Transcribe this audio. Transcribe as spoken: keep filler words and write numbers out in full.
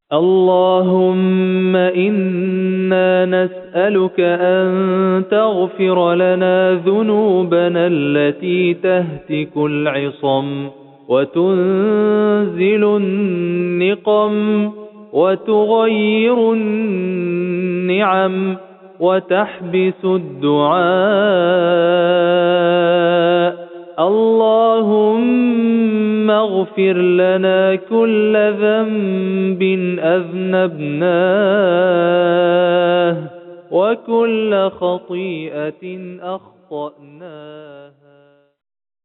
اللهم إنا نسألك أن تغفر لنا ذنوبنا التي تهتك العصم وتنزل النقم وتغير النعم وتحبس الدعاء. اللهم اغفر لنا كل ذنب أذنبناه وكل خطيئة أخطأناها.